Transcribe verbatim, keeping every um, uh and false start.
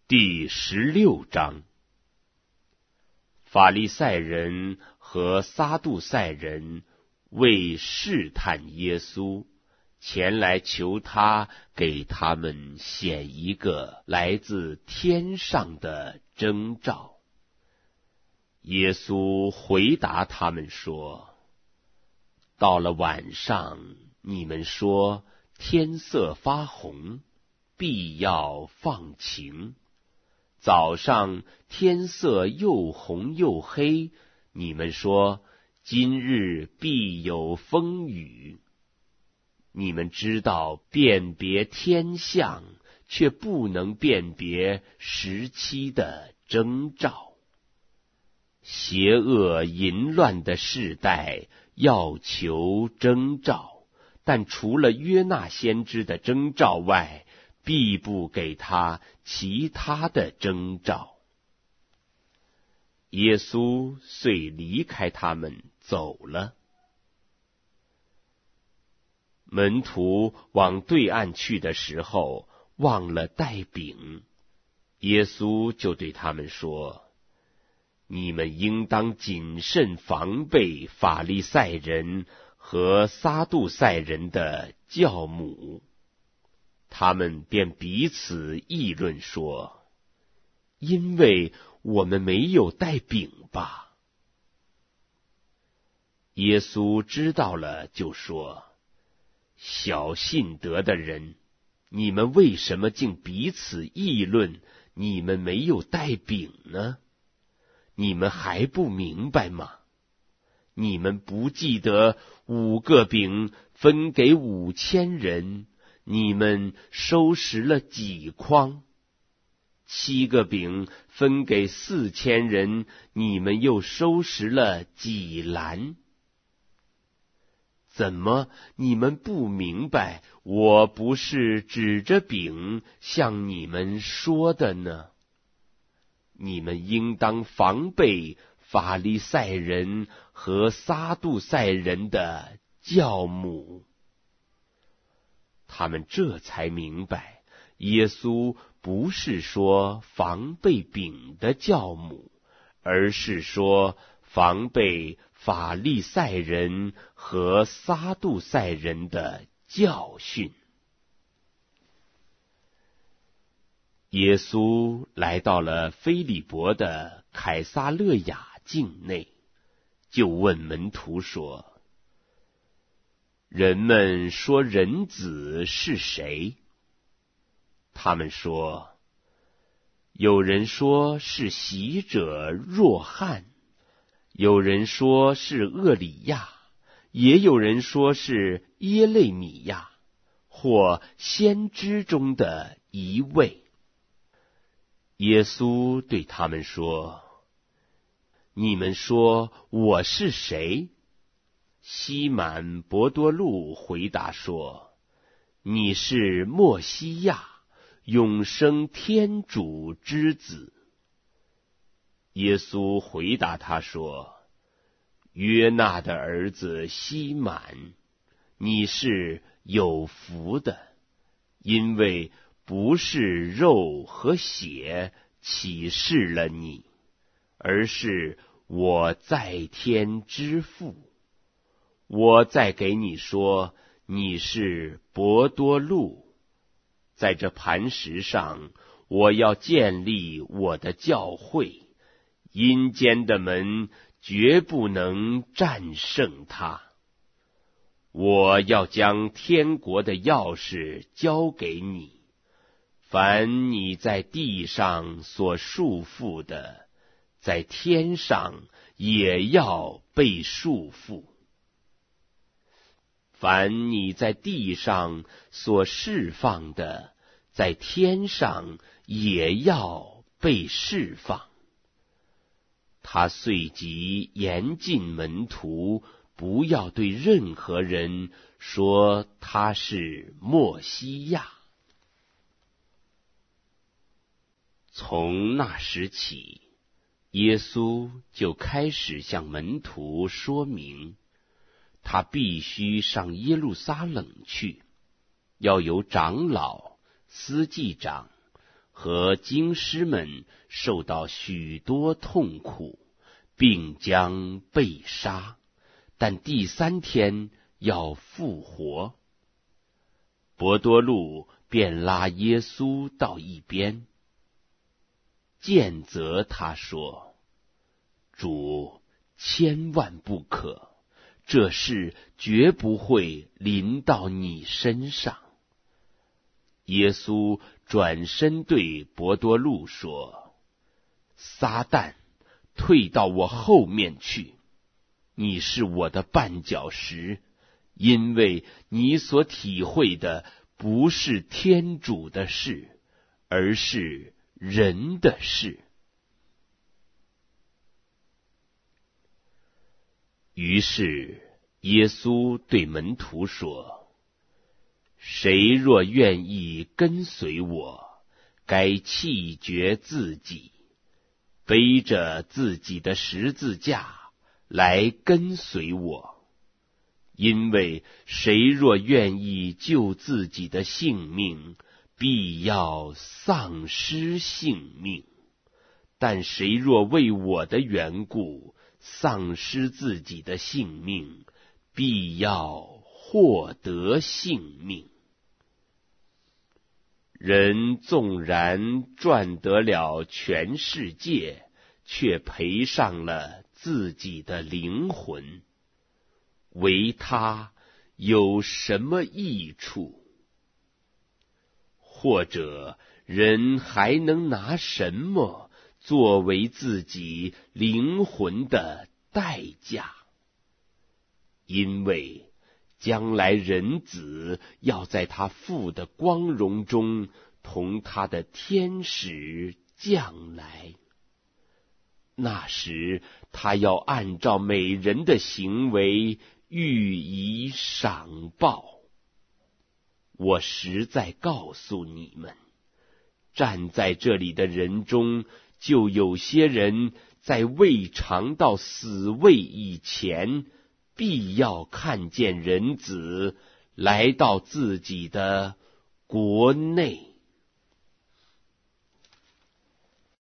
第十六章。法利赛人和撒杜塞人为试探耶稣，前来求他给他们显一个来自天上的征兆。耶稣回答他们说：到了晚上，你们说天色发红，必要放晴；早上天色又红又黑，你们说今日必有风雨。你们知道辨别天象，却不能辨别时期的征兆。邪恶淫乱的世代要求征兆，但除了约纳先知的征兆外，必不给他其他的征兆。耶稣遂离开他们走了。门徒往对岸去的时候，忘了带饼，耶稣就对他们说：你们应当谨慎防备法利赛人和撒杜塞人的教母。他们便彼此议论说：因为我们没有带饼吧。耶稣知道了，就说：小信德的人，你们为什么竟彼此议论你们没有带饼呢？你们还不明白吗？你们不记得五个饼分给五千人，你们收拾了几筐？七个饼分给四千人，你们又收拾了几篮？怎么你们不明白，我不是指着饼向你们说的呢？你们应当防备法利赛人和撒杜塞人的教母。他们这才明白，耶稣不是说防备饼的教母，而是说防备法利赛人和撒杜塞人的教训。耶稣来到了腓利伯的凯撒勒雅境内，就问门徒说：人们说人子是谁？他们说：有人说是洗者若翰，有人说是厄里亚，也有人说是耶肋米亚，或先知中的一位。耶稣对他们说：你们说我是谁？西满伯多禄回答说：你是默西亚，永生天主之子。耶稣回答他说：约纳的儿子西满，你是有福的，因为不是肉和血启示了你，而是我在天之父。我再给你说，你是伯多禄，在这磐石上，我要建立我的教会，阴间的门绝不能战胜它。我要将天国的钥匙交给你，凡你在地上所束缚的，在天上也要被束缚；凡你在地上所释放的，在天上也要被释放。他遂即严禁门徒不要对任何人说他是默西亚。从那时起，耶稣就开始向门徒说明，他必须上耶路撒冷去，要由长老、司祭长和经师们受到许多痛苦，并将被杀，但第三天要复活。伯多禄便拉耶稣到一边，见责他说：主，千万不可，这事绝不会临到你身上。耶稣转身对伯多禄说：撒旦，退到我后面去，你是我的绊脚石，因为你所体会的不是天主的事，而是人的事。于是耶稣对门徒说：谁若愿意跟随我，该弃绝自己，背着自己的十字架来跟随我。因为谁若愿意救自己的性命，必要丧失性命；但谁若为我的缘故丧失自己的性命，必要获得性命。人纵然赚得了全世界，却赔上了自己的灵魂，为他有什么益处？或者人还能拿什么作为自己灵魂的代价？因为将来人子要在他父的光荣中同他的天使降来，那时他要按照每人的行为予以赏报。我实在告诉你们，站在这里的人中，就有些人在未尝到死位以前，必要看见人子来到自己的国内。